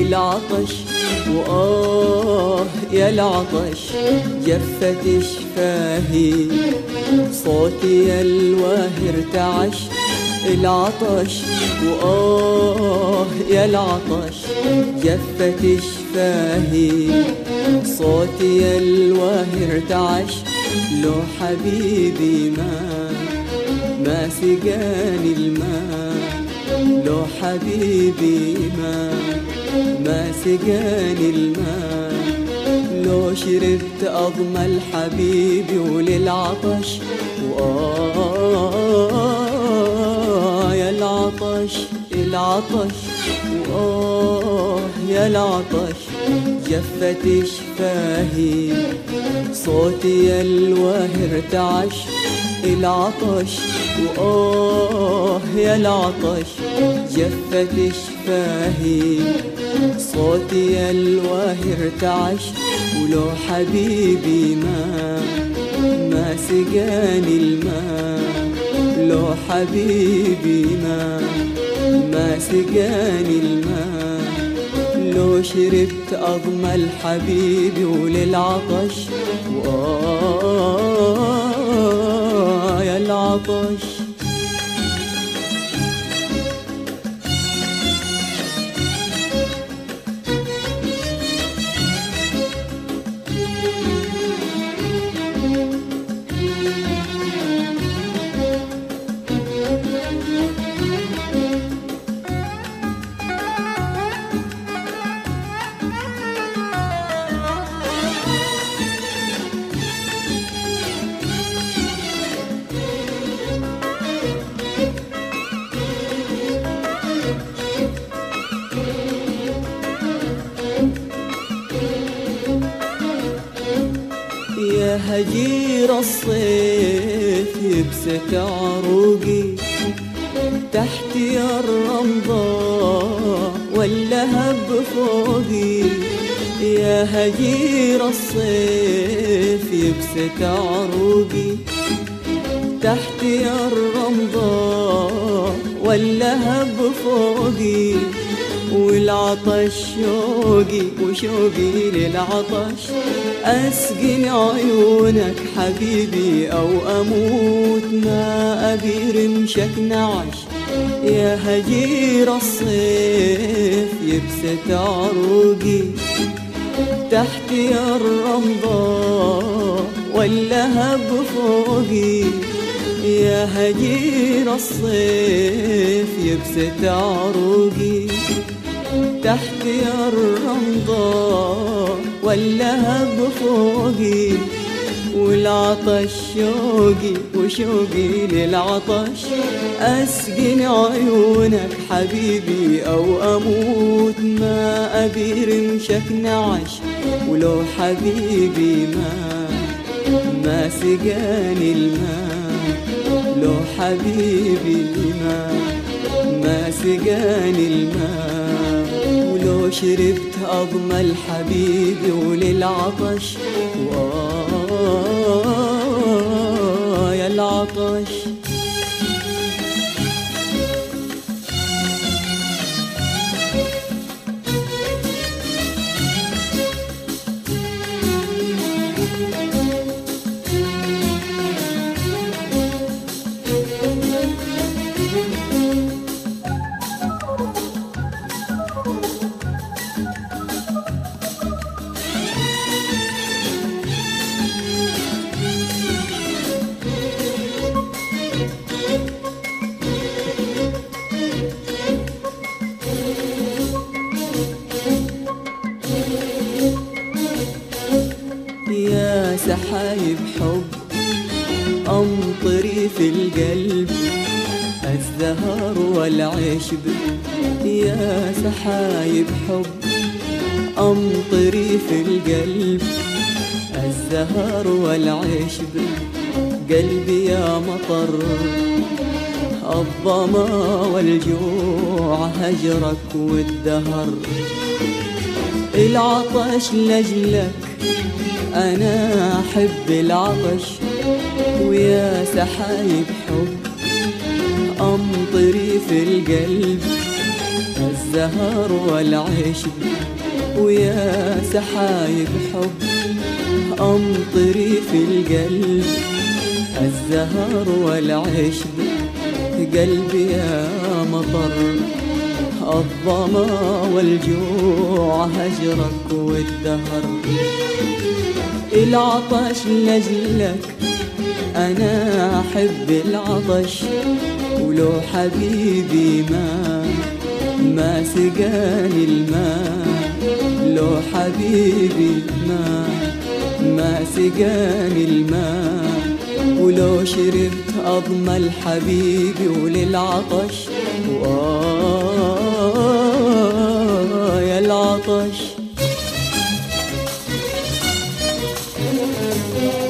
العطش يا العطش جفت شفاهي، صوتي يا الواهي ارتعش. العطش يا العطش جفت شفاهي، صوتي يا الواهي ارتعش. لو حبيبي ما سقاني الماء، لو حبيبي ما سقاني الماء، لو شربت أضمى الحبيبي وللعطش يا العطش. العطش يا العطش جفت شفاهي، صوتي يا الواهي ارتعش. العطش يا العطش جفت شفاهي، صوتي يا الواهي ارتعش. ولو حبيبي ما سقاني الماء، لو حبيبي ما سقاني الماء، لو شربت أضمى الحبيبي وللعطش يا العطش. يا هجير الصيف يبست عروقي، تحت يا الرمضاء واللهب فوقي. يا هجير الصيف يبست عروقي، تحت يا الرمضاء واللهب فوقي. والعطش شوقي وشوقي للعطش، أسقن عيونك حبيبي أو أموت ما أبي رمشك نعش. يا هجير الصيف يبست عروقي، تحت يا الرمضاء واللهب فوقي. يا هجير الصيف يبست عروقي، تحت يا الرمضاء واللهب فوقي. والعطش شوقي وشوقي للعطش، أسقن عيونك حبيبي أو أموت ما أبي رمشك نعش. ولو حبيبي ما سقاني الماء، لو حبيبي ما سقاني الماء، ولو شربت أضمى الحبيبي وللعطش يا العطش. يا سحايب حب أمطري في القلب، الزهر والعشب. يا سحايب حب أمطري في القلب، الزهر والعشب. قلبي يا مطر الظما والجوع، هجرك والدهر. العطش لجلك أنا أحب العطش، ويا سحايب حب أمطري في القلب، الزهر والعشب ويا سحايب حب أمطري في القلب. الزهر والعشب قلبي يا مطر، الظما والجوع هجرك والدهر. العطش لجلك أنا أحب العطش، ولو حبيبي ما سقاني الماء، لو حبيبي ما سقاني الماء، ولو شربت أضمى الحبيبي وللعطش يا العطش.